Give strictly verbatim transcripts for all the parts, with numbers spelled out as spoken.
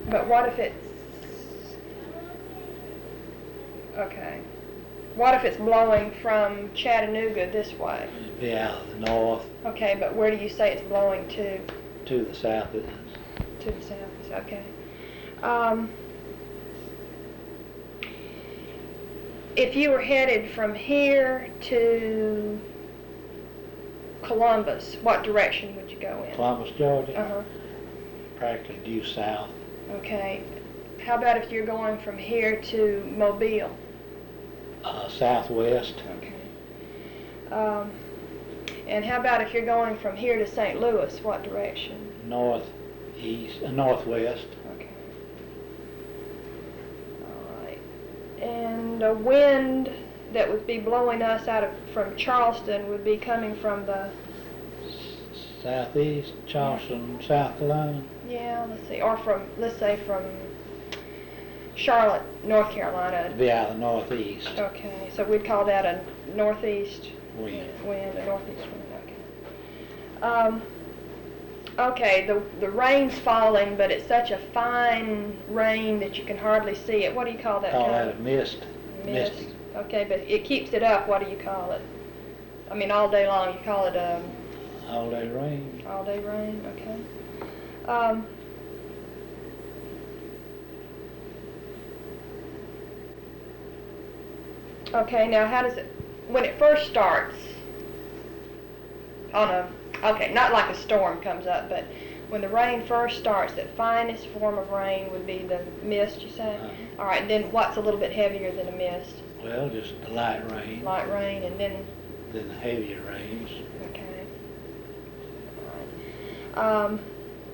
But what if it's, okay, what if it's blowing from Chattanooga this way? It'd be out of the north. Okay, but where do you say it's blowing to? To the south. To the south, okay. Um, if you were headed from here to Columbus, what direction would you go in? Columbus, Georgia. Uh-huh. Practically due south. Okay. How about if you're going from here to Mobile? Uh, southwest. Okay. Um, and how about if you're going from here to Saint Louis, what direction? Northeast, uh, northwest. Okay. All right. And the wind that would be blowing us out of from Charleston would be coming from the Southeast, Charleston, South Carolina. Yeah, let's see, or from, let's say from Charlotte, North Carolina. It'd be out of the northeast. Okay, so we'd call that a northeast Wind. wind, a northeast wind, okay. Um, okay, the, the rain's falling, but it's such a fine rain that you can hardly see it. What do you call that? Call kind that of a mist. mist? Misty. Okay, but it keeps it up. What do you call it? I mean, all day long, you call it a... All day rain. All day rain, okay. Um, okay, now how does it, when it first starts, on a, okay, not like a storm comes up, but when the rain first starts, the finest form of rain would be the mist, you say? Uh, All right, then what's a little bit heavier than a mist? well, just the light rain. Light rain, and then, Then the heavier rains. okay. All right. Um,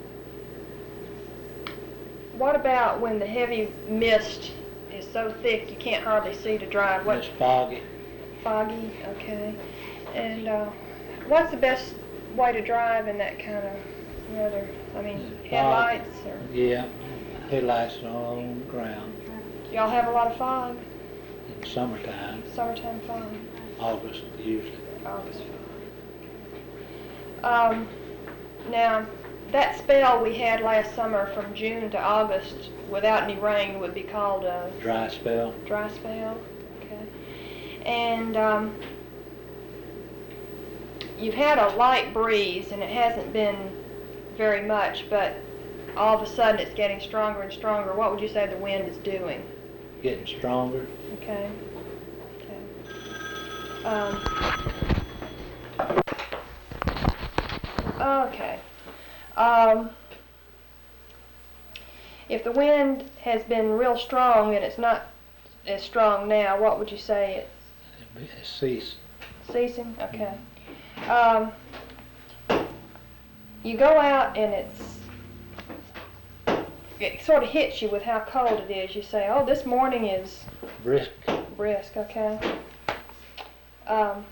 what about when the heavy mist is so thick you can't hardly see to drive? What, It's foggy. foggy, okay. And uh, what's the best way to drive in that kind of weather? I mean, Fog. headlights or, Yeah, headlights are all on the ground. y'all have a lot of fog? In summertime, Summertime fog? August usually. August fog. Um, now, that spell we had last summer from June to August without any rain would be called a Dry spell. dry spell, okay. And um, you've had a light breeze and it hasn't been very much, but all of a sudden it's getting stronger and stronger. What would you say the wind is doing? Getting stronger. Okay. Okay. Um, okay. Um, if the wind has been real strong and it's not as strong now, what would you say It ceased. it's ceasing? Okay. Um, you go out and it's it sort of hits you with how cold it is. You say, oh, this morning is Brisk. brisk, okay. Um,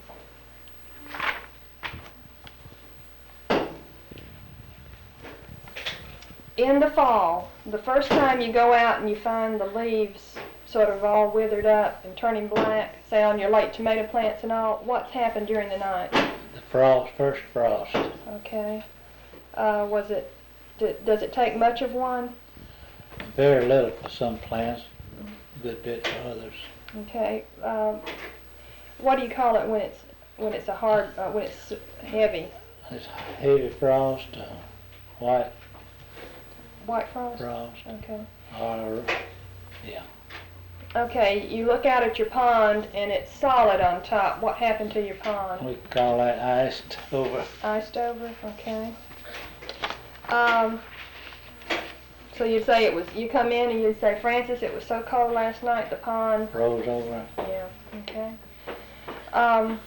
in the fall, the first time you go out and you find the leaves sort of all withered up and turning black, say on your late tomato plants and all, what's happened during the night? The frost, first frost. Okay. Uh, was it, d- does it take much of one? Very little for some plants, a good bit for others. Okay. Um, what do you call it when it's when it's a hard uh, when it's heavy? It's heavy frost, uh, white White frost. frost, Okay. or, yeah. Okay. You look out at your pond and it's solid on top. What happened to your pond? We call that iced over. Iced over. Okay. Um. So you'd say it was. You come in and you'd say, Francis, it was so cold last night. The pond. Froze over. Yeah. Okay. Um.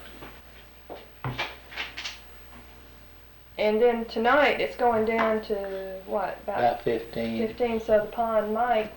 And then tonight it's going down to what? About fifteen. fifteen, so the pond might